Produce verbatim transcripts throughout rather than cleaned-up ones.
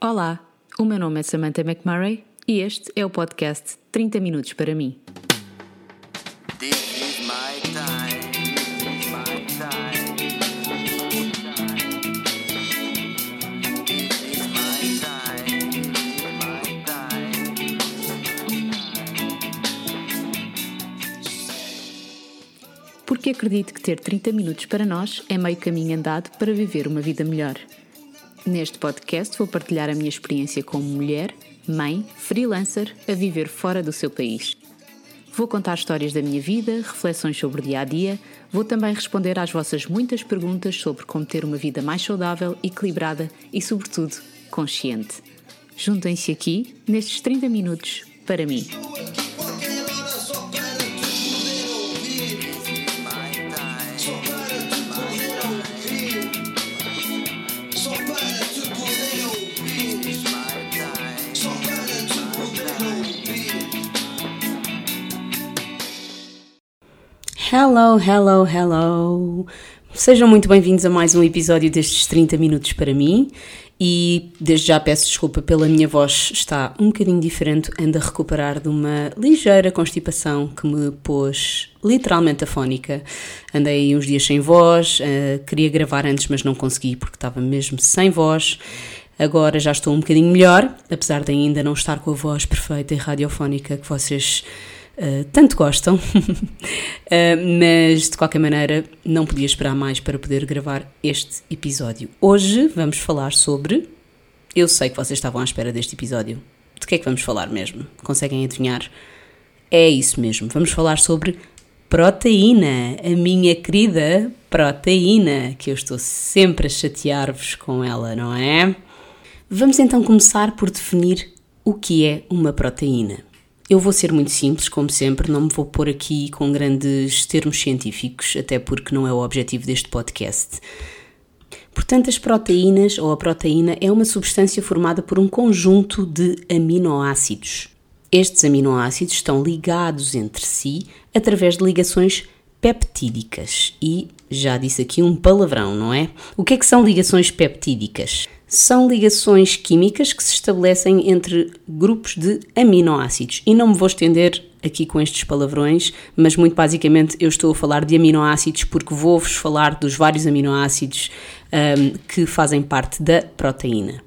Olá, o meu nome é Samantha McMurray e este é o podcast trinta minutos para mim. This is my time, my time. This is my time, my time. Porque acredito que ter trinta minutos para nós é meio caminho andado para viver uma vida melhor. Neste podcast vou partilhar a minha experiência como mulher, mãe, freelancer, a viver fora do seu país. Vou contar histórias da minha vida, reflexões sobre o dia-a-dia, vou também responder às vossas muitas perguntas sobre como ter uma vida mais saudável, equilibrada e, sobretudo, consciente. Juntem-se aqui, nestes trinta minutos, para mim. Hello, hello, hello! Sejam muito bem-vindos a mais um episódio destes trinta minutos para mim e desde já peço desculpa pela minha voz, está um bocadinho diferente, ando a recuperar de uma ligeira constipação que me pôs literalmente afónica. Andei uns dias sem voz, uh, queria gravar antes mas não consegui porque estava mesmo sem voz. Agora já estou um bocadinho melhor, apesar de ainda não estar com a voz perfeita e radiofónica que vocês Uh, tanto gostam, uh, mas de qualquer maneira não podia esperar mais para poder gravar este episódio. Hoje vamos falar sobre... Eu sei que vocês estavam à espera deste episódio. De que é que vamos falar mesmo? Conseguem adivinhar? É isso mesmo, vamos falar sobre proteína, a minha querida proteína, que eu estou sempre a chatear-vos com ela, não é? Vamos então começar por definir o que é uma proteína. Eu vou ser muito simples, como sempre, não me vou pôr aqui com grandes termos científicos, até porque não é o objetivo deste podcast. Portanto, as proteínas, ou a proteína, é uma substância formada por um conjunto de aminoácidos. Estes aminoácidos estão ligados entre si através de ligações peptídicas. E já disse aqui um palavrão, não é? O que é que são ligações peptídicas? São ligações químicas que se estabelecem entre grupos de aminoácidos. E não me vou estender aqui com estes palavrões, mas muito basicamente eu estou a falar de aminoácidos porque vou-vos falar dos vários aminoácidos um, que fazem parte da proteína.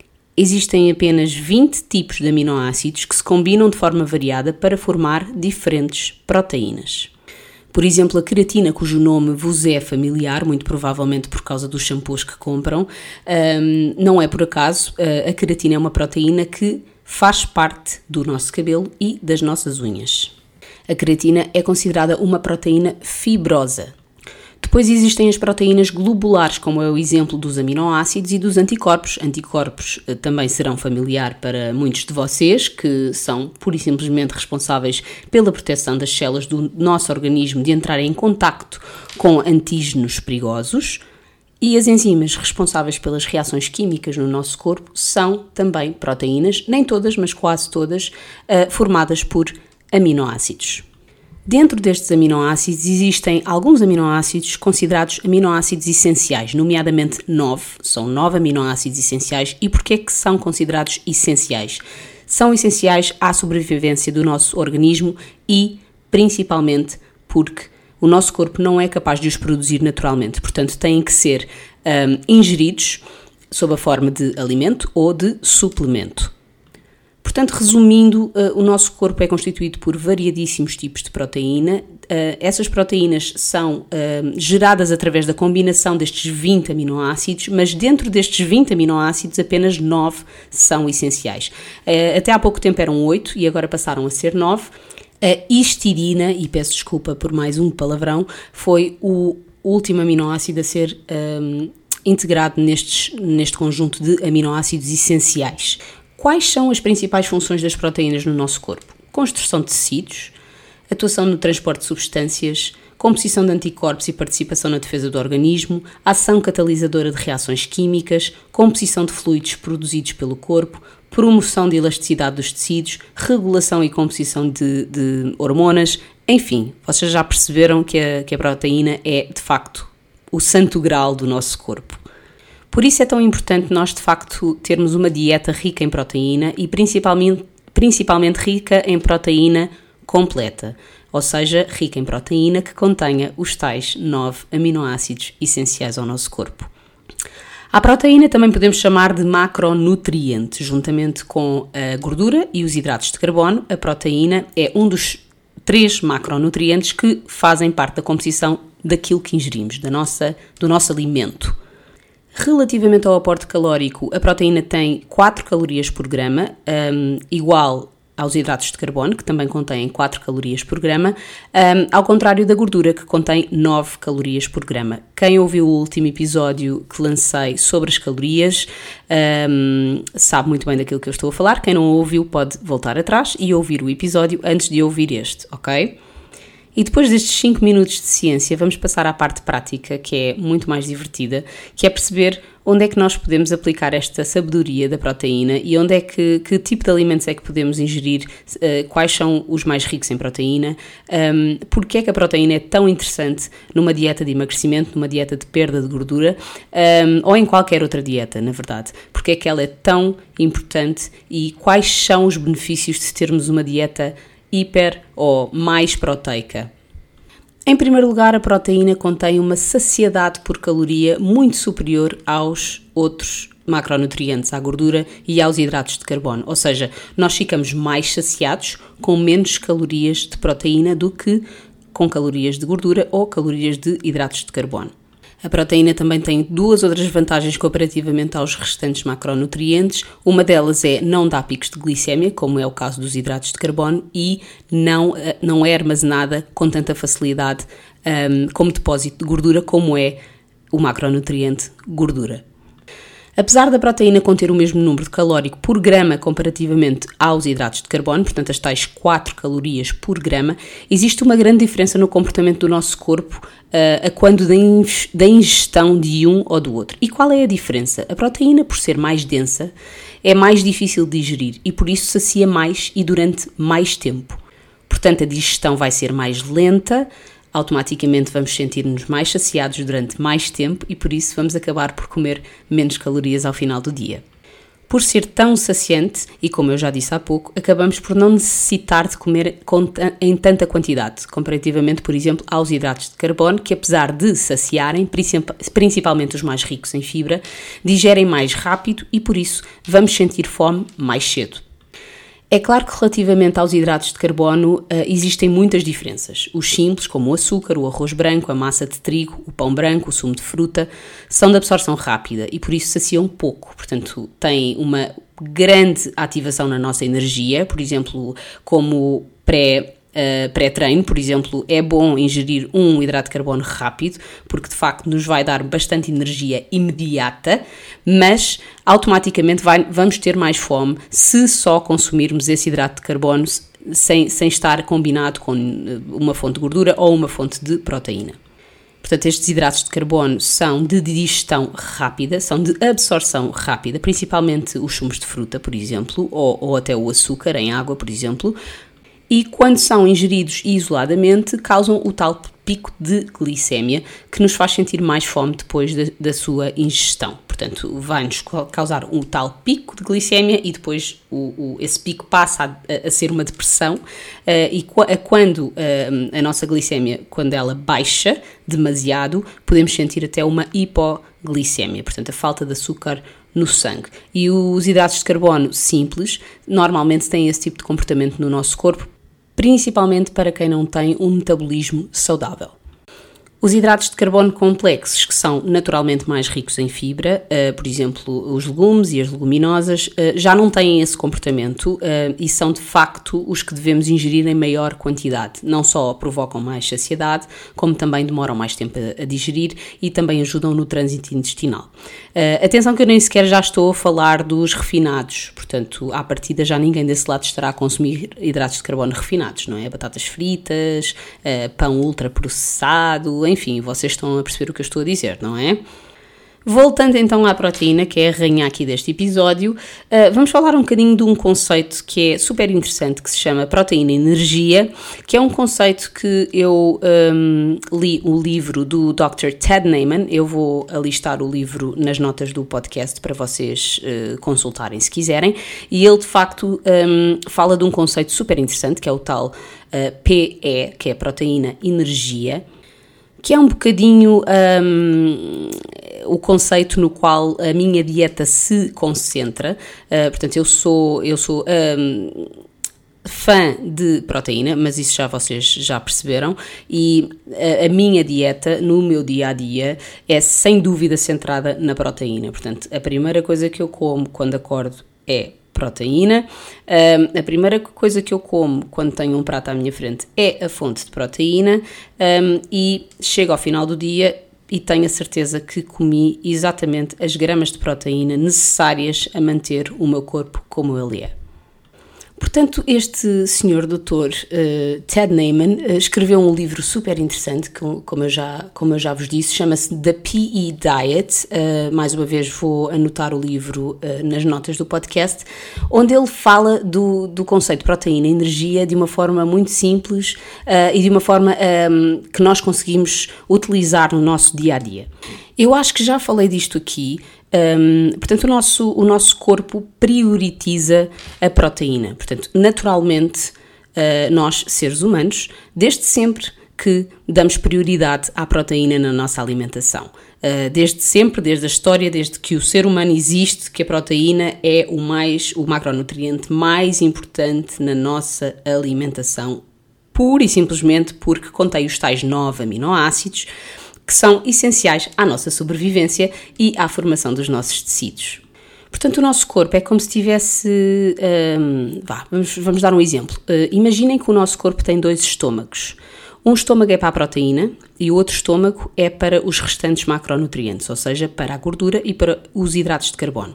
Existem apenas vinte tipos de aminoácidos que se combinam de forma variada para formar diferentes proteínas. Por exemplo, a queratina, cujo nome vos é familiar, muito provavelmente por causa dos shampoos que compram, um, não é por acaso. A queratina é uma proteína que faz parte do nosso cabelo e das nossas unhas. A queratina é considerada uma proteína fibrosa. Depois existem as proteínas globulares, como é o exemplo dos aminoácidos e dos anticorpos. Anticorpos também serão familiar para muitos de vocês, que são pura e simplesmente responsáveis pela proteção das células do nosso organismo de entrarem em contacto com antígenos perigosos. E as enzimas responsáveis pelas reações químicas no nosso corpo são também proteínas, nem todas, mas quase todas, formadas por aminoácidos. Dentro destes aminoácidos existem alguns aminoácidos considerados aminoácidos essenciais, nomeadamente nove, são nove aminoácidos essenciais. E porquê é que são considerados essenciais? São essenciais à sobrevivência do nosso organismo e principalmente porque o nosso corpo não é capaz de os produzir naturalmente, portanto têm que ser um, ingeridos sob a forma de alimento ou de suplemento. Portanto, resumindo, uh, o nosso corpo é constituído por variadíssimos tipos de proteína. Uh, essas proteínas são uh, geradas através da combinação destes vinte aminoácidos, mas dentro destes vinte aminoácidos apenas nove são essenciais. Uh, até há pouco tempo eram oito e agora passaram a ser nove. A histidina, e peço desculpa por mais um palavrão, foi o último aminoácido a ser um, integrado nestes, neste conjunto de aminoácidos essenciais. Quais são as principais funções das proteínas no nosso corpo? Construção de tecidos, atuação no transporte de substâncias, composição de anticorpos e participação na defesa do organismo, ação catalisadora de reações químicas, composição de fluidos produzidos pelo corpo, promoção de elasticidade dos tecidos, regulação e composição de, de hormonas, enfim, vocês já perceberam que a, que a proteína é, de facto, o santo graal do nosso corpo. Por isso é tão importante nós, de facto, termos uma dieta rica em proteína e principalmente, principalmente rica em proteína completa, ou seja, rica em proteína que contenha os tais nove aminoácidos essenciais ao nosso corpo. A proteína também podemos chamar de macronutriente. Juntamente com a gordura e os hidratos de carbono, a proteína é um dos três macronutrientes que fazem parte da composição daquilo que ingerimos, da nossa, do nosso alimento. Relativamente ao aporte calórico, a proteína tem quatro calorias por grama, um, igual aos hidratos de carbono, que também contêm quatro calorias por grama, um, ao contrário da gordura, que contém nove calorias por grama. Quem ouviu o último episódio que lancei sobre as calorias um, sabe muito bem daquilo que eu estou a falar. Quem não ouviu pode voltar atrás e ouvir o episódio antes de ouvir este, ok? E depois destes cinco minutos de ciência, vamos passar à parte prática, que é muito mais divertida, que é perceber onde é que nós podemos aplicar esta sabedoria da proteína e onde é que, que tipo de alimentos é que podemos ingerir, uh, quais são os mais ricos em proteína, um, porque é que a proteína é tão interessante numa dieta de emagrecimento, numa dieta de perda de gordura, um, ou em qualquer outra dieta, na verdade. Porque é que ela é tão importante e quais são os benefícios de termos uma dieta hiper ou mais proteica. Em primeiro lugar, a proteína contém uma saciedade por caloria muito superior aos outros macronutrientes, à gordura e aos hidratos de carbono. Ou seja, nós ficamos mais saciados com menos calorias de proteína do que com calorias de gordura ou calorias de hidratos de carbono. A proteína também tem duas outras vantagens comparativamente aos restantes macronutrientes. Uma delas é não dá picos de glicémia, como é o caso dos hidratos de carbono, e não, não é armazenada com tanta facilidade um, como depósito de gordura, como é o macronutriente gordura. Apesar da proteína conter o mesmo número de calórico por grama comparativamente aos hidratos de carbono, portanto as tais quatro calorias por grama, existe uma grande diferença no comportamento do nosso corpo uh, a quando da ingestão de um ou do outro. E qual é a diferença? A proteína, por ser mais densa, é mais difícil de digerir e por isso sacia mais e durante mais tempo. Portanto, a digestão vai ser mais lenta, automaticamente vamos sentir-nos mais saciados durante mais tempo e por isso vamos acabar por comer menos calorias ao final do dia. Por ser tão saciante, e como eu já disse há pouco, acabamos por não necessitar de comer em tanta quantidade, comparativamente, por exemplo, aos hidratos de carbono, que apesar de saciarem, principalmente os mais ricos em fibra, digerem mais rápido e por isso vamos sentir fome mais cedo. É claro que relativamente aos hidratos de carbono uh, existem muitas diferenças. Os simples, como o açúcar, o arroz branco, a massa de trigo, o pão branco, o sumo de fruta, são de absorção rápida e por isso saciam pouco. Portanto, têm uma grande ativação na nossa energia, por exemplo, como pré Uh, pré-treino, por exemplo, é bom ingerir um hidrato de carbono rápido, porque de facto nos vai dar bastante energia imediata, mas automaticamente vai, vamos ter mais fome se só consumirmos esse hidrato de carbono sem, sem estar combinado com uma fonte de gordura ou uma fonte de proteína. Portanto, estes hidratos de carbono são de digestão rápida, são de absorção rápida, principalmente os sumos de fruta, por exemplo, ou, ou até o açúcar em água, por exemplo, e quando são ingeridos isoladamente causam o tal pico de glicémia que nos faz sentir mais fome depois da, da sua ingestão. Portanto, vai-nos causar um tal pico de glicémia e depois o, o, esse pico passa a, a ser uma depressão uh, e a, quando uh, a nossa glicémia, quando ela baixa demasiado, podemos sentir até uma hipoglicémia, portanto a falta de açúcar no sangue. E os hidratos de carbono simples normalmente têm esse tipo de comportamento no nosso corpo, principalmente para quem não tem um metabolismo saudável. Os hidratos de carbono complexos, que são naturalmente mais ricos em fibra, uh, por exemplo, os legumes e as leguminosas, uh, já não têm esse comportamento uh, e são de facto os que devemos ingerir em maior quantidade. Não só provocam mais saciedade, como também demoram mais tempo a, a digerir e também ajudam no trânsito intestinal. Uh, atenção que eu nem sequer já estou a falar dos refinados, portanto, à partida já ninguém desse lado estará a consumir hidratos de carbono refinados, não é? Batatas fritas, uh, pão ultraprocessado, enfim, vocês estão a perceber o que eu estou a dizer, não é? Voltando então à proteína, que é a rainha aqui deste episódio, uh, vamos falar um bocadinho de um conceito que é super interessante, que se chama proteína energia, que é um conceito que eu um, li o livro do doutor Ted Naiman. Eu vou alistar o livro nas notas do podcast para vocês uh, consultarem se quiserem, e ele de facto um, fala de um conceito super interessante, que é o tal uh, P E, que é a proteína energia, que é um bocadinho um, o conceito no qual a minha dieta se concentra. Uh, portanto, eu sou, eu sou um, fã de proteína, mas isso já vocês já perceberam, e a, a minha dieta no meu dia-a-dia é sem dúvida centrada na proteína. Portanto, a primeira coisa que eu como quando acordo é proteína. Um, a primeira coisa que eu como quando tenho um prato à minha frente é a fonte de proteína, um, e chego ao final do dia e tenho a certeza que comi exatamente as gramas de proteína necessárias a manter o meu corpo como ele é. Portanto, este senhor doutor uh, Ted Naiman uh, escreveu um livro super interessante, que, como, eu já, como eu já vos disse, chama-se The P E Diet. Uh, mais uma vez vou anotar o livro uh, nas notas do podcast, onde ele fala do, do conceito de proteína e energia de uma forma muito simples uh, e de uma forma um, que nós conseguimos utilizar no nosso dia-a-dia. Eu acho que já falei disto aqui. Um, portanto, o nosso, o nosso corpo prioritiza a proteína. Portanto, naturalmente, uh, nós, seres humanos, desde sempre que damos prioridade à proteína na nossa alimentação. Uh, desde sempre, desde a história, desde que o ser humano existe, que a proteína é o, mais, o macronutriente mais importante na nossa alimentação, pura e simplesmente porque contém os tais nove aminoácidos, que são essenciais à nossa sobrevivência e à formação dos nossos tecidos. Portanto, o nosso corpo é como se tivesse... Um, vá, vamos, vamos dar um exemplo. Uh, imaginem que o nosso corpo tem dois estômagos. Um estômago é para a proteína e o outro estômago é para os restantes macronutrientes, ou seja, para a gordura e para os hidratos de carbono.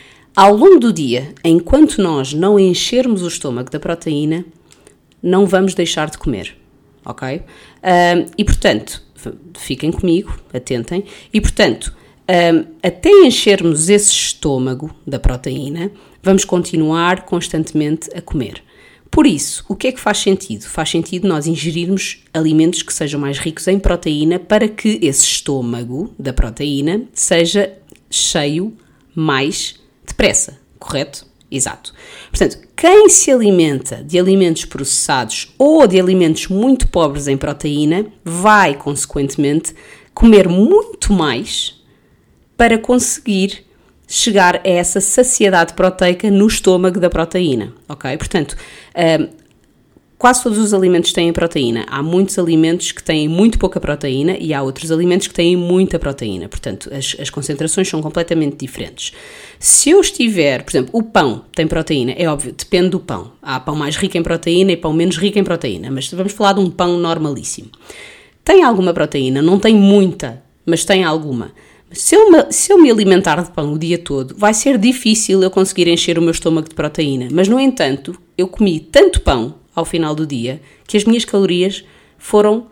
Ao longo do dia, enquanto nós não enchermos o estômago da proteína, não vamos deixar de comer, ok? Uh, e, portanto... Fiquem comigo, atentem, e portanto, um, até enchermos esse estômago da proteína, vamos continuar constantemente a comer. Por isso, o que é que faz sentido? Faz sentido nós ingerirmos alimentos que sejam mais ricos em proteína para que esse estômago da proteína seja cheio mais depressa, correto? Exato. Portanto, quem se alimenta de alimentos processados ou de alimentos muito pobres em proteína vai, consequentemente, comer muito mais para conseguir chegar a essa saciedade proteica no estômago da proteína, ok? Portanto, um, quase todos os alimentos têm proteína. Há muitos alimentos que têm muito pouca proteína e há outros alimentos que têm muita proteína. Portanto, as, as concentrações são completamente diferentes. Se eu estiver, por exemplo, o pão tem proteína, é óbvio, depende do pão. Há pão mais rico em proteína e pão menos rico em proteína, mas vamos falar de um pão normalíssimo. Tem alguma proteína? Não tem muita, mas tem alguma. Se eu, me, se eu me alimentar de pão o dia todo, vai ser difícil eu conseguir encher o meu estômago de proteína. Mas, no entanto, eu comi tanto pão ao final do dia, que as minhas calorias foram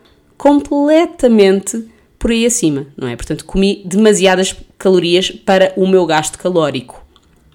completamente por aí acima, não é? Portanto, comi demasiadas calorias para o meu gasto calórico.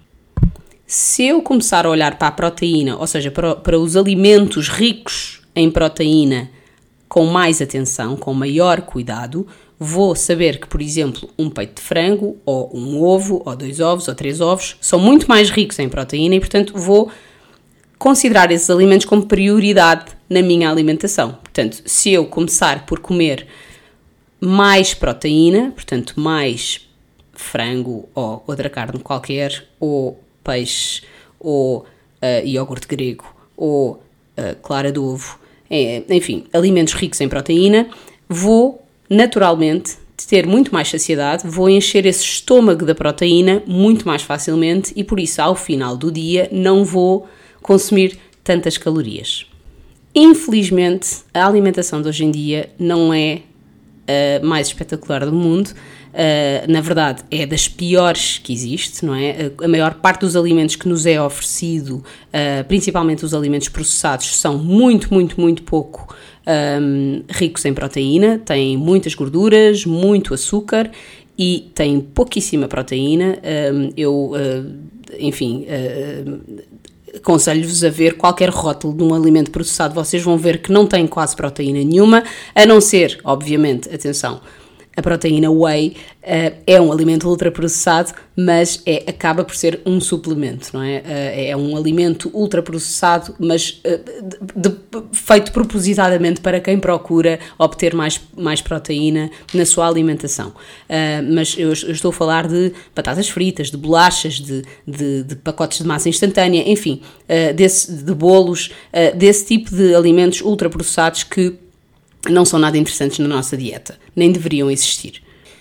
Se eu começar a olhar para a proteína, ou seja, para, para os alimentos ricos em proteína com mais atenção, com maior cuidado, vou saber que, por exemplo, um peito de frango, ou um ovo, ou dois ovos, ou três ovos, são muito mais ricos em proteína e, portanto, vou considerar esses alimentos como prioridade na minha alimentação. Portanto, se eu começar por comer mais proteína, portanto, mais frango ou outra carne qualquer, ou peixe, ou uh, iogurte grego, ou uh, clara de ovo, é, enfim, alimentos ricos em proteína, vou naturalmente ter muito mais saciedade, vou encher esse estômago da proteína muito mais facilmente e, por isso, ao final do dia, não vou consumir tantas calorias. Infelizmente, a alimentação de hoje em dia não é a mais espetacular do mundo. Uh, na verdade, é das piores que existe, não é? A maior parte dos alimentos que nos é oferecido, uh, principalmente os alimentos processados, são muito, muito, muito pouco um, ricos em proteína, têm muitas gorduras, muito açúcar e tem pouquíssima proteína. Um, eu, uh, enfim, uh, aconselho-vos a ver qualquer rótulo de um alimento processado, vocês vão ver que não tem quase proteína nenhuma, a não ser, obviamente, atenção, a proteína whey uh, é um alimento ultraprocessado, mas é, acaba por ser um suplemento, não é? Uh, é um alimento ultraprocessado, mas uh, de, de, feito propositadamente para quem procura obter mais, mais proteína na sua alimentação. Uh, mas eu, eu estou a falar de batatas fritas, de bolachas, de, de, de pacotes de massa instantânea, enfim, uh, desse, de bolos, uh, desse tipo de alimentos ultraprocessados que não são nada interessantes na nossa dieta, nem deveriam existir.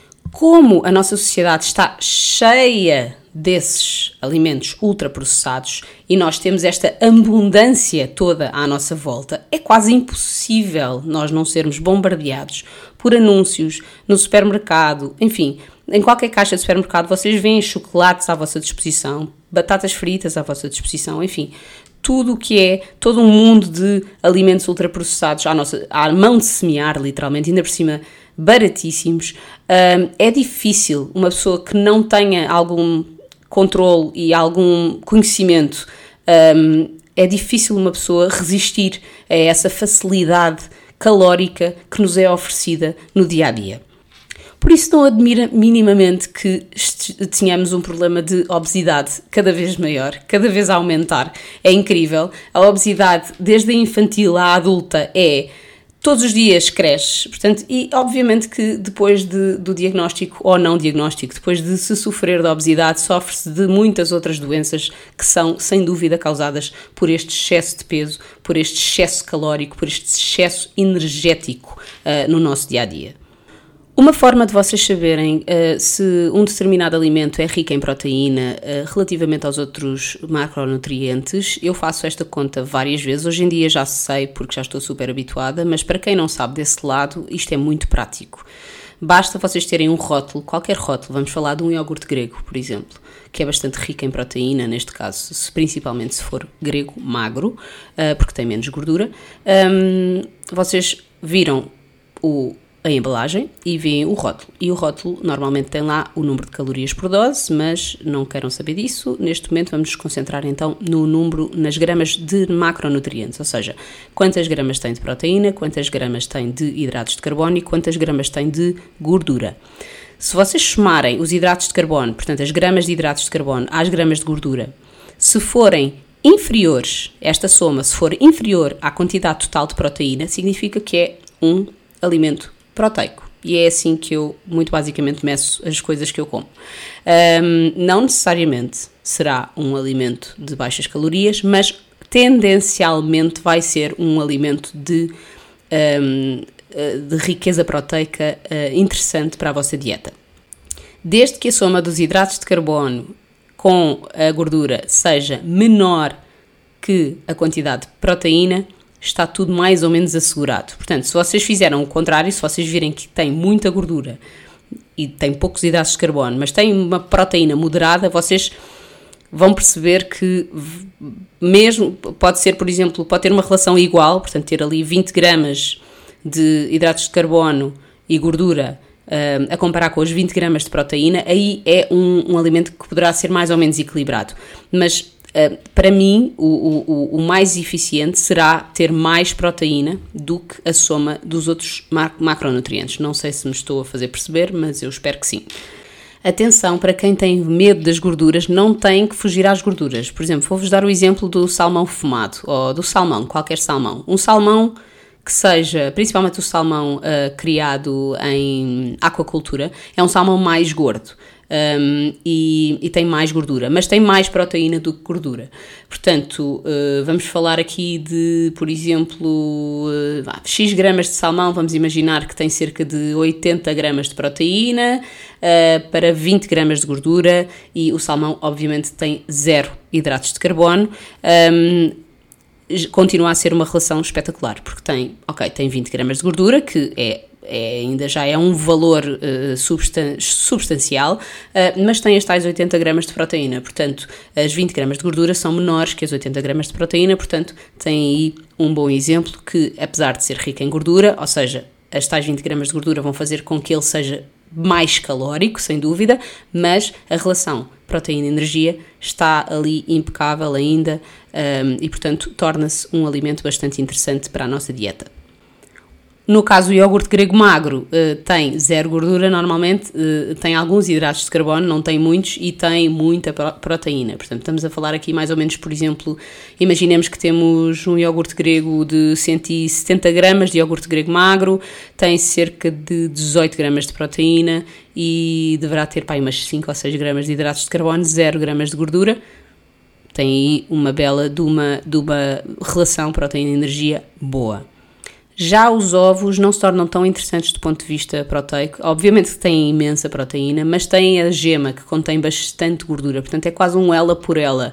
Como a nossa sociedade está cheia desses alimentos ultraprocessados e nós temos esta abundância toda à nossa volta, é quase impossível nós não sermos bombardeados por anúncios no supermercado, enfim, em qualquer caixa de supermercado vocês veem chocolates à vossa disposição, batatas fritas à vossa disposição, enfim, tudo o que é, todo um mundo de alimentos ultraprocessados à, nossa, à mão de semear, literalmente, ainda por cima baratíssimos. Um, é difícil uma pessoa que não tenha algum controle e algum conhecimento, um, é difícil uma pessoa resistir a essa facilidade calórica que nos é oferecida no dia-a-dia. Por isso não admira minimamente que tenhamos um problema de obesidade cada vez maior, cada vez a aumentar. É incrível. A obesidade, desde a infantil à adulta, é todos os dias cresce. Portanto, e obviamente que depois de, do diagnóstico ou não diagnóstico, depois de se sofrer da obesidade, sofre-se de muitas outras doenças que são, sem dúvida, causadas por este excesso de peso, por este excesso calórico, por este excesso energético uh, no nosso dia-a-dia. Uma forma de vocês saberem uh, se um determinado alimento é rico em proteína uh, relativamente aos outros macronutrientes, eu faço esta conta várias vezes. Hoje em dia já sei porque já estou super habituada, mas para quem não sabe desse lado, isto é muito prático. Basta vocês terem um rótulo, qualquer rótulo, vamos falar de um iogurte grego, por exemplo, que é bastante rico em proteína, neste caso, se, principalmente se for grego magro, uh, porque tem menos gordura. Um, vocês viram o a embalagem e veem o rótulo. E o rótulo normalmente tem lá o número de calorias por dose, mas não queiram saber disso. Neste momento vamos nos concentrar então no número, nas gramas de macronutrientes, ou seja, quantas gramas tem de proteína, quantas gramas tem de hidratos de carbono e quantas gramas tem de gordura. Se vocês somarem os hidratos de carbono, portanto as gramas de hidratos de carbono às gramas de gordura, se forem inferiores, esta soma, se for inferior à quantidade total de proteína, significa que é um alimento proteico. E é assim que eu, muito basicamente, meço as coisas que eu como. Um, não necessariamente será um alimento de baixas calorias, mas tendencialmente vai ser um alimento de, um, de riqueza proteica uh, interessante para a vossa dieta. Desde que a soma dos hidratos de carbono com a gordura seja menor que a quantidade de proteína, está tudo mais ou menos assegurado. Portanto, se vocês fizeram o contrário, se vocês virem que tem muita gordura e tem poucos hidratos de carbono, mas tem uma proteína moderada, vocês vão perceber que mesmo, pode ser, por exemplo, pode ter uma relação igual, portanto, ter ali vinte gramas de hidratos de carbono e gordura uh, a comparar com os vinte gramas de proteína, aí é um, um alimento que poderá ser mais ou menos equilibrado. Mas Uh, para mim, o, o, o mais eficiente será ter mais proteína do que a soma dos outros macronutrientes. Não sei se me estou a fazer perceber, mas eu espero que sim. Atenção, para quem tem medo das gorduras, não tem que fugir às gorduras. Por exemplo, vou-vos dar o exemplo do salmão fumado, ou do salmão, qualquer salmão. Um salmão que seja, principalmente o salmão uh, criado em aquacultura, é um salmão mais gordo. Um, e, e tem mais gordura, mas tem mais proteína do que gordura. Portanto, uh, vamos falar aqui de, por exemplo, uh, X gramas de salmão, vamos imaginar que tem cerca de oitenta gramas de proteína uh, para vinte gramas de gordura, e o salmão obviamente tem zero hidratos de carbono. Um, continua a ser uma relação espetacular, porque tem, ok, tem vinte gramas de gordura, que é É, ainda já é um valor uh, substan- substancial, uh, mas tem as tais oitenta gramas de proteína, portanto as vinte gramas de gordura são menores que as oitenta gramas de proteína, portanto tem aí um bom exemplo que, apesar de ser rico em gordura, ou seja, as tais vinte gramas de gordura vão fazer com que ele seja mais calórico, sem dúvida, mas a relação proteína-energia está ali impecável ainda um, e, portanto, torna-se um alimento bastante interessante para a nossa dieta. No caso, o iogurte grego magro uh, tem zero gordura, normalmente uh, tem alguns hidratos de carbono, não tem muitos, e tem muita proteína. Portanto, estamos a falar aqui mais ou menos, por exemplo, imaginemos que temos um iogurte grego de cento e setenta gramas de iogurte grego magro, tem cerca de dezoito gramas de proteína e deverá ter pá, umas cinco ou seis gramas de hidratos de carbono, zero gramas de gordura. Tem aí uma bela de uma, de uma relação proteína-energia boa. Já os ovos não se tornam tão interessantes do ponto de vista proteico. Obviamente que têm imensa proteína, mas têm a gema, que contém bastante gordura. Portanto, é quase um ela por ela.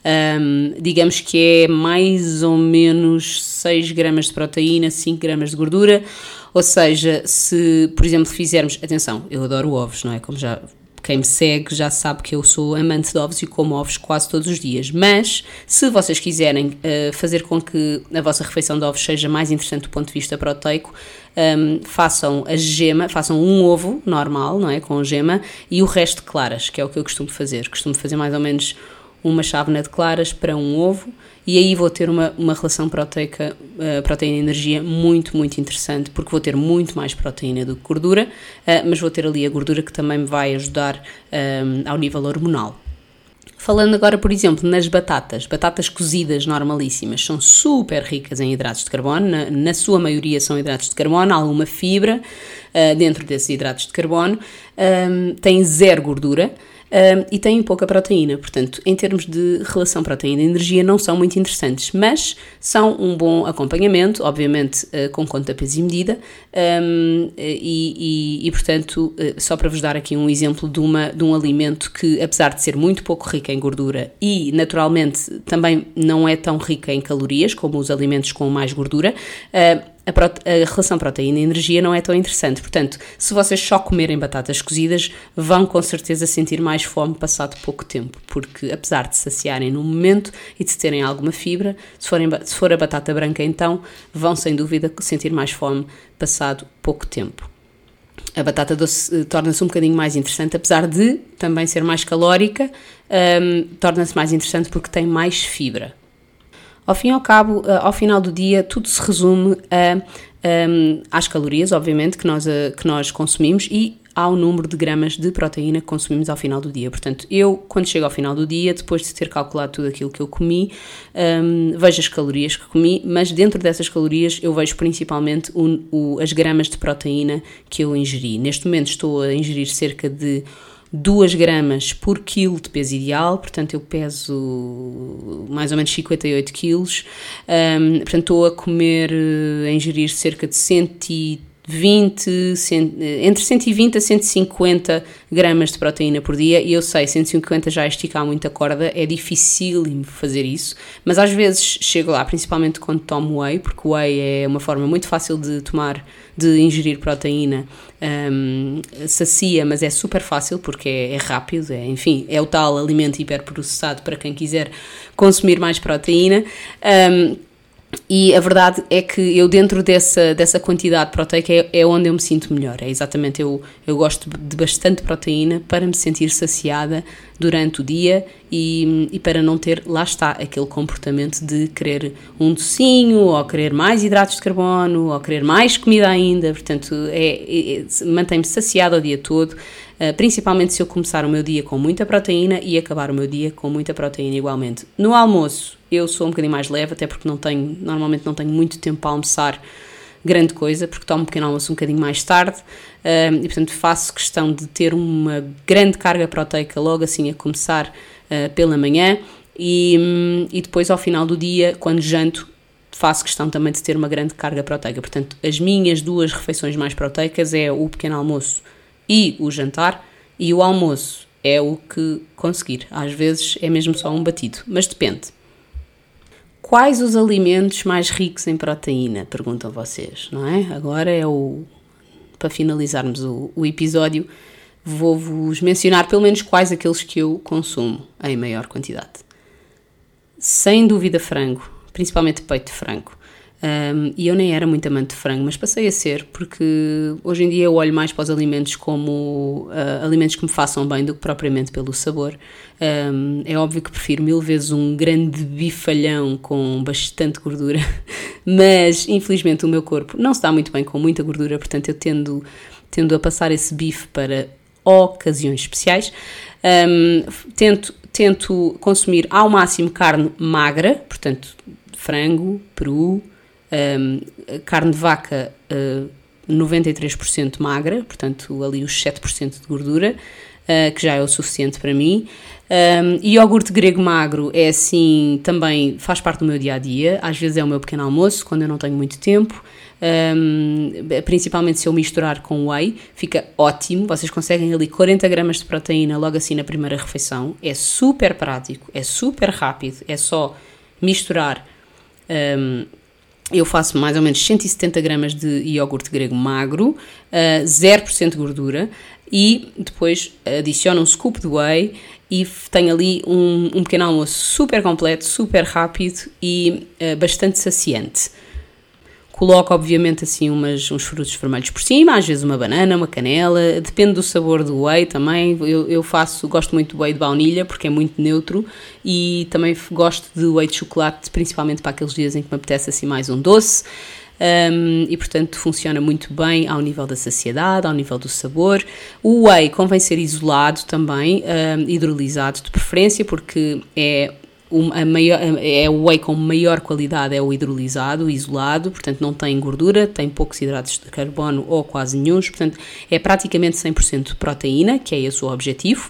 Um, digamos que é mais ou menos seis gramas de proteína, cinco gramas de gordura. Ou seja, se, por exemplo, fizermos... Atenção, eu adoro ovos, não é? Como já... Quem me segue já sabe que eu sou amante de ovos e como ovos quase todos os dias, mas se vocês quiserem uh, fazer com que a vossa refeição de ovos seja mais interessante do ponto de vista proteico, um, façam a gema, façam um ovo normal, não é, com gema, e o resto de claras, que é o que eu costumo fazer. Costumo fazer mais ou menos uma chávena de claras para um ovo, e aí vou ter uma, uma relação proteica, uh, proteína-energia muito, muito interessante, porque vou ter muito mais proteína do que gordura, uh, mas vou ter ali a gordura que também me vai ajudar um, ao nível hormonal. Falando agora, por exemplo, nas batatas, batatas cozidas normalíssimas, são super ricas em hidratos de carbono, na, na sua maioria são hidratos de carbono, há alguma fibra uh, dentro desses hidratos de carbono, um, têm zero gordura, Um, e têm pouca proteína, portanto, em termos de relação proteína-energia não são muito interessantes, mas são um bom acompanhamento, obviamente uh, com conta, peso e medida, um, e, e, e, portanto, uh, só para vos dar aqui um exemplo de, uma, de um alimento que, apesar de ser muito pouco rico em gordura e, naturalmente, também não é tão rica em calorias como os alimentos com mais gordura, uh, A, prote- a relação proteína-energia não é tão interessante. Portanto, se vocês só comerem batatas cozidas, vão com certeza sentir mais fome passado pouco tempo, porque apesar de saciarem no momento e de terem alguma fibra, se, forem, se for a batata branca então, vão sem dúvida sentir mais fome passado pouco tempo. A batata doce torna-se um bocadinho mais interessante, apesar de também ser mais calórica, um, torna-se mais interessante porque tem mais fibra. Ao fim e ao cabo, ao final do dia, tudo se resume a, um, às calorias, obviamente, que nós, a, que nós consumimos e ao número de gramas de proteína que consumimos ao final do dia. Portanto, eu, quando chego ao final do dia, depois de ter calculado tudo aquilo que eu comi, um, vejo as calorias que comi, mas dentro dessas calorias eu vejo principalmente o, o, as gramas de proteína que eu ingeri. Neste momento estou a ingerir cerca de duas gramas por quilo de peso ideal, portanto eu peso mais ou menos cinquenta e oito quilos, um, portanto estou a comer, a ingerir cerca de cento e vinte, cem, entre cento e vinte a cento e cinquenta gramas de proteína por dia, e eu sei, cento e cinquenta já é esticar muito a corda, é difícil fazer isso, mas às vezes chego lá, principalmente quando tomo whey, porque o whey é uma forma muito fácil de tomar, de ingerir proteína, um, sacia, mas é super fácil porque é, é rápido, é, enfim, é o tal alimento hiperprocessado para quem quiser consumir mais proteína. Um, E a verdade é que eu dentro dessa, dessa quantidade proteica é, é onde eu me sinto melhor, é exatamente, eu, eu gosto de bastante proteína para me sentir saciada durante o dia e, e para não ter, lá está, aquele comportamento de querer um docinho, ou querer mais hidratos de carbono, ou querer mais comida ainda, portanto é, é, mantém-me saciada o dia todo, uh, principalmente se eu começar o meu dia com muita proteína e acabar o meu dia com muita proteína igualmente. No almoço, eu sou um bocadinho mais leve, até porque não tenho, normalmente não tenho muito tempo para almoçar grande coisa, porque tomo um pequeno almoço um bocadinho mais tarde, um, e portanto faço questão de ter uma grande carga proteica logo assim a começar uh, pela manhã, e, um, e depois ao final do dia, quando janto, faço questão também de ter uma grande carga proteica. Portanto, as minhas duas refeições mais proteicas é o pequeno almoço e o jantar, e o almoço é o que conseguir. Às vezes é mesmo só um batido, mas depende. Quais os alimentos mais ricos em proteína? Perguntam vocês, não é? Agora é o... Para finalizarmos o, o episódio, vou-vos mencionar pelo menos quais aqueles que eu consumo em maior quantidade. Sem dúvida frango, principalmente peito de frango. Um, e eu nem era muito amante de frango, mas passei a ser, porque hoje em dia eu olho mais para os alimentos como uh, alimentos que me façam bem do que propriamente pelo sabor. Um, é óbvio que prefiro mil vezes um grande bifalhão com bastante gordura, mas infelizmente o meu corpo não se dá muito bem com muita gordura, portanto eu tendo, tendo a passar esse bife para ocasiões especiais. Um, tento, tento consumir ao máximo carne magra, portanto frango, peru, um, carne de vaca uh, noventa e três por cento magra, portanto ali os sete por cento de gordura, uh, que já é o suficiente para mim. Um, e iogurte grego magro é assim, também faz parte do meu dia-a-dia, às vezes é o meu pequeno almoço, quando eu não tenho muito tempo. Um, principalmente se eu misturar com whey, fica ótimo. Vocês conseguem ali quarenta gramas de proteína logo assim na primeira refeição. É super prático, é super rápido, é só misturar. Um, eu faço mais ou menos cento e setenta gramas de iogurte grego magro, uh, zero por cento de gordura, e depois adiciono um scoop de whey e tenho ali um, um pequeno almoço super completo, super rápido e uh, bastante saciante. Coloco, obviamente, assim umas, uns frutos vermelhos por cima, às vezes uma banana, uma canela, depende do sabor do whey também. Eu, eu faço, gosto muito do whey de baunilha porque é muito neutro, e também gosto de whey de chocolate, principalmente para aqueles dias em que me apetece assim mais um doce. Um, e portanto funciona muito bem ao nível da saciedade, ao nível do sabor. O whey convém ser isolado também, um, hidrolisado de preferência, porque é... A maior, é o whey com maior qualidade, é o hidrolisado, o isolado, portanto não tem gordura, tem poucos hidratos de carbono ou quase nenhuns, portanto é praticamente cem por cento de proteína, que é esse o objetivo.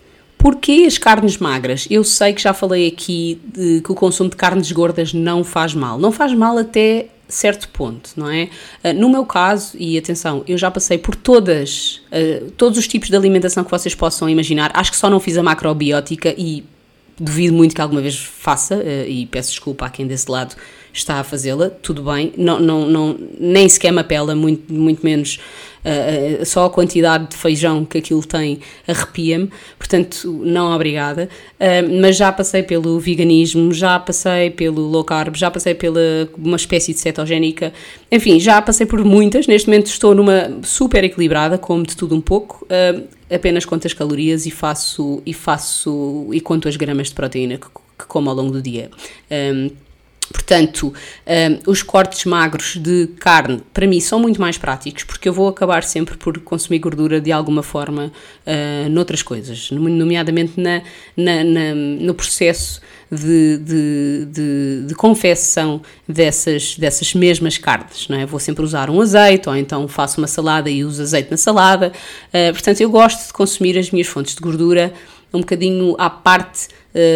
Porquê as carnes magras? Eu sei que já falei aqui de, que o consumo de carnes gordas não faz mal, não faz mal até certo ponto, não é? No meu caso, e atenção, eu já passei por todas, todos os tipos de alimentação que vocês possam imaginar, acho que só não fiz a macrobiótica e duvido muito que alguma vez faça, uh, e peço desculpa a quem desse lado está a fazê-la, tudo bem, não, não, não, nem sequer me apela, muito, muito menos uh, uh, só a quantidade de feijão que aquilo tem arrepia-me, portanto não obrigada, uh, mas já passei pelo veganismo, já passei pelo low carb, já passei pela uma espécie de cetogénica, enfim, já passei por muitas. Neste momento estou numa super equilibrada, como de tudo um pouco, uh, apenas conto as calorias e faço, e faço e conto as gramas de proteína que, que como ao longo do dia. Um, portanto, um, os cortes magros de carne para mim são muito mais práticos, porque eu vou acabar sempre por consumir gordura de alguma forma uh, noutras coisas, nomeadamente na, na, na, no processo de, de, de, de confecção dessas, dessas mesmas carnes, não é? Vou sempre usar um azeite, ou então faço uma salada e uso azeite na salada, uh, portanto eu gosto de consumir as minhas fontes de gordura um bocadinho à parte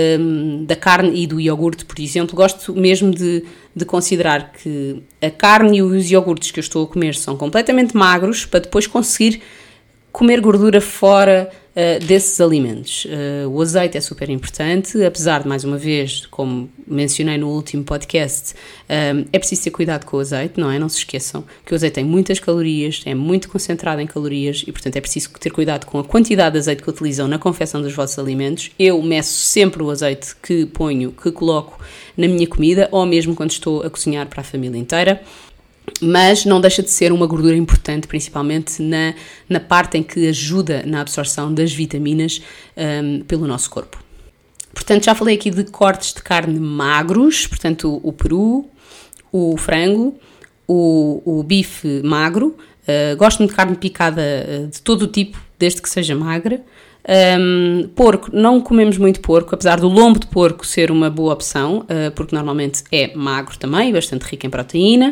uh, da carne e do iogurte, por exemplo. Gosto mesmo de, de considerar que a carne e os iogurtes que eu estou a comer são completamente magros, para depois conseguir comer gordura fora uh, desses alimentos. Uh, o azeite é super importante, apesar de, mais uma vez, como mencionei no último podcast, um, é preciso ter cuidado com o azeite, não é? Não se esqueçam que o azeite tem muitas calorias, é muito concentrado em calorias e, portanto, é preciso ter cuidado com a quantidade de azeite que utilizam na confecção dos vossos alimentos. Eu meço sempre o azeite que ponho, que coloco na minha comida, ou mesmo quando estou a cozinhar para a família inteira. Mas não deixa de ser uma gordura importante, principalmente na, na parte em que ajuda na absorção das vitaminas um, pelo nosso corpo. Portanto, já falei aqui de cortes de carne magros, portanto, o, o peru, o frango, o, o bife magro. Uh, gosto muito de carne picada uh, de todo o tipo, desde que seja magra. Um, porco, não comemos muito porco, apesar do lombo de porco ser uma boa opção, uh, porque normalmente é magro também, bastante rico em proteína.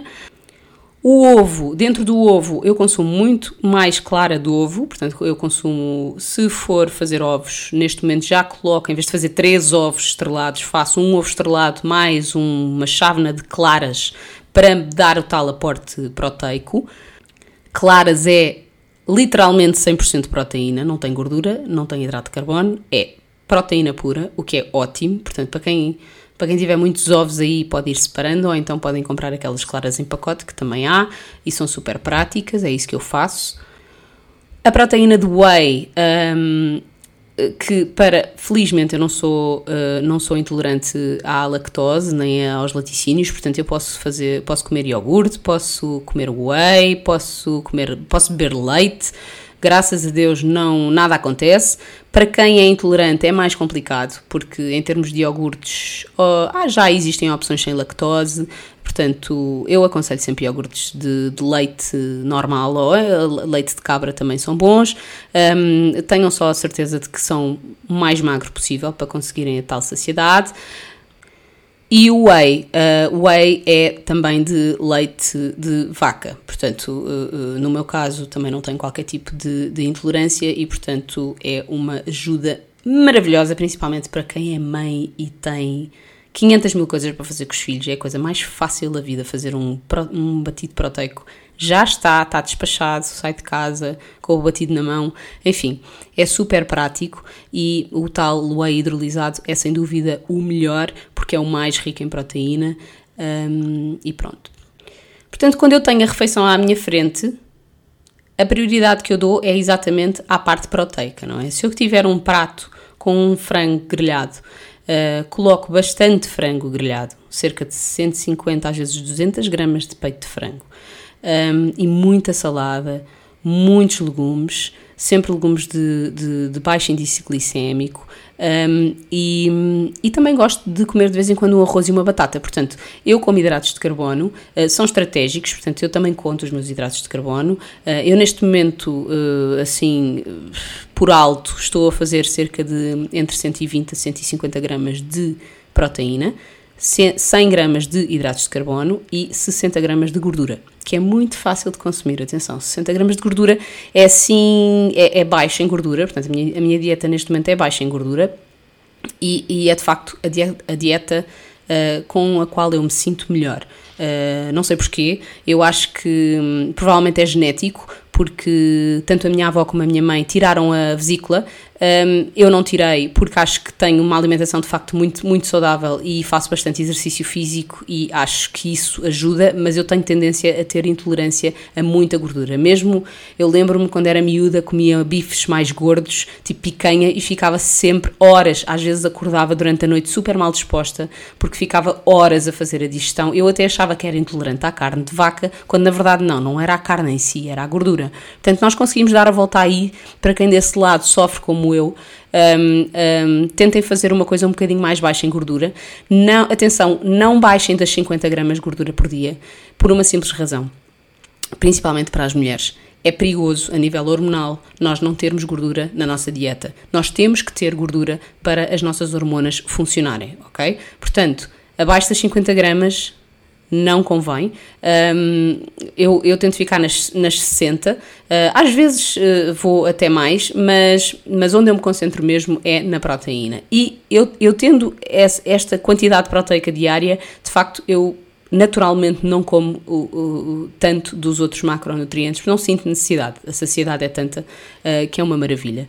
O ovo, dentro do ovo eu consumo muito mais clara do ovo, portanto eu consumo, se for fazer ovos, neste momento já coloco, em vez de fazer três ovos estrelados, faço um ovo estrelado mais um, uma chávena de claras para dar o tal aporte proteico. Claras é literalmente cem por cento de proteína, não tem gordura, não tem hidrato de carbono, é proteína pura, o que é ótimo, portanto para quem... Para quem tiver muitos ovos aí pode ir separando, ou então podem comprar aquelas claras em pacote que também há e são super práticas, é isso que eu faço. A proteína do whey, um, que para, felizmente eu não sou, uh, não sou intolerante à lactose nem aos laticínios, portanto eu posso fazer, posso comer iogurte, posso comer whey, posso comer, posso beber leite, graças a Deus não, nada acontece. Para quem é intolerante é mais complicado, porque em termos de iogurtes oh, ah, já existem opções sem lactose, portanto eu aconselho sempre iogurtes de, de leite normal ou leite de cabra também são bons. Um, tenham só a certeza de que são o mais magro possível para conseguirem a tal saciedade. E o whey, uh, o whey é também de leite de vaca, portanto, uh, uh, no meu caso também não tenho qualquer tipo de, de intolerância e, portanto, é uma ajuda maravilhosa, principalmente para quem é mãe e tem quinhentas mil coisas para fazer com os filhos. É a coisa mais fácil da vida fazer um, um batido proteico. Já está, está despachado, sai de casa com o batido na mão, enfim, é super prático e o tal whey hidrolisado é sem dúvida o melhor porque é o mais rico em proteína um, e pronto. Portanto, quando eu tenho a refeição à minha frente, a prioridade que eu dou é exatamente à parte proteica, não é? Se eu tiver um prato com um frango grelhado, uh, coloco bastante frango grelhado, cerca de cento e cinquenta, às vezes duzentas gramas de peito de frango. Um, e muita salada, muitos legumes, sempre legumes de, de, de baixo índice glicémico um, e, e também gosto de comer de vez em quando um arroz e uma batata. Portanto, eu como hidratos de carbono, uh, são estratégicos, portanto eu também conto os meus hidratos de carbono. Uh, eu neste momento, uh, assim, por alto, estou a fazer cerca de entre cento e vinte a cento e cinquenta gramas de proteína, cem gramas de hidratos de carbono e sessenta gramas de gordura, que é muito fácil de consumir. Atenção, sessenta gramas de gordura é assim, é, é baixa em gordura, portanto a minha, a minha dieta neste momento é baixa em gordura e, e é de facto a dieta, a dieta uh, com a qual eu me sinto melhor. Uh, não sei porquê, eu acho que hum, provavelmente é genético, porque tanto a minha avó como a minha mãe tiraram a vesícula, um, eu não tirei porque acho que tenho uma alimentação de facto muito, muito saudável e faço bastante exercício físico e acho que isso ajuda, mas eu tenho tendência a ter intolerância a muita gordura. Mesmo, eu lembro-me quando era miúda, comia bifes mais gordos, tipo picanha, e ficava sempre horas, às vezes acordava durante a noite super mal disposta, porque ficava horas a fazer a digestão. Eu até achava que era intolerante à carne de vaca, quando na verdade não, não era a carne em si, era a gordura. Portanto, nós conseguimos dar a volta aí, para quem desse lado sofre como eu, um, um, tentem fazer uma coisa um bocadinho mais baixa em gordura. Não, atenção, não baixem das cinquenta gramas de gordura por dia, por uma simples razão, principalmente para as mulheres. É perigoso, a nível hormonal, nós não termos gordura na nossa dieta. Nós temos que ter gordura para as nossas hormonas funcionarem, ok? Portanto, abaixo das cinquenta gramas... não convém. Um, eu, eu tento ficar nas, nas sessenta, uh, às vezes uh, vou até mais, mas, mas onde eu me concentro mesmo é na proteína. E eu, eu tendo esta quantidade proteica diária, de facto eu naturalmente não como o, o, o, tanto dos outros macronutrientes, porque não sinto necessidade. A saciedade é tanta uh, que é uma maravilha.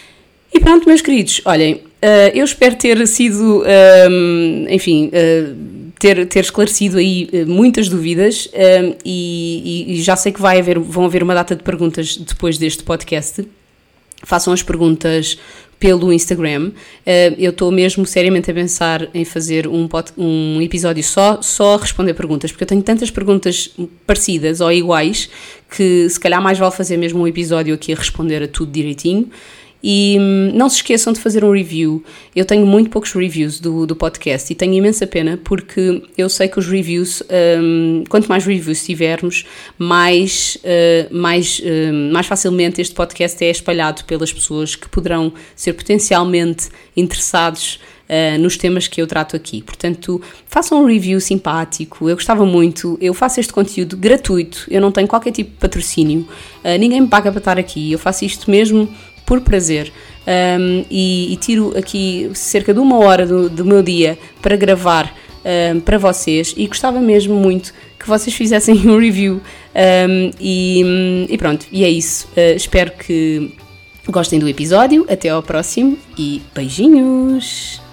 E pronto, meus queridos, olhem, uh, eu espero ter sido, um, enfim, uh, ter, ter esclarecido aí uh, muitas dúvidas um, e, e já sei que vai haver, vão haver uma data de perguntas depois deste podcast. Façam as perguntas pelo Instagram. Uh, eu estou mesmo seriamente a pensar em fazer um, pod, um episódio só, só a responder perguntas, porque eu tenho tantas perguntas parecidas ou iguais que se calhar mais vale fazer mesmo um episódio aqui a responder a tudo direitinho. E hum, não se esqueçam de fazer um review. Eu tenho muito poucos reviews do, do podcast e tenho imensa pena porque eu sei que os reviews, um, quanto mais reviews tivermos, mais, uh, mais, uh, mais facilmente este podcast é espalhado pelas pessoas que poderão ser potencialmente interessados Uh, nos temas que eu trato aqui. Portanto, façam um review simpático. Eu gostava muito. Eu faço este conteúdo gratuito. Eu não tenho qualquer tipo de patrocínio. Uh, ninguém me paga para estar aqui. Eu faço isto mesmo por prazer. Um, e, e tiro aqui cerca de uma hora do, do meu dia para gravar um, para vocês. E gostava mesmo muito que vocês fizessem um review. Um, e, e pronto. E é isso. Uh, espero que gostem do episódio. Até ao próximo e beijinhos!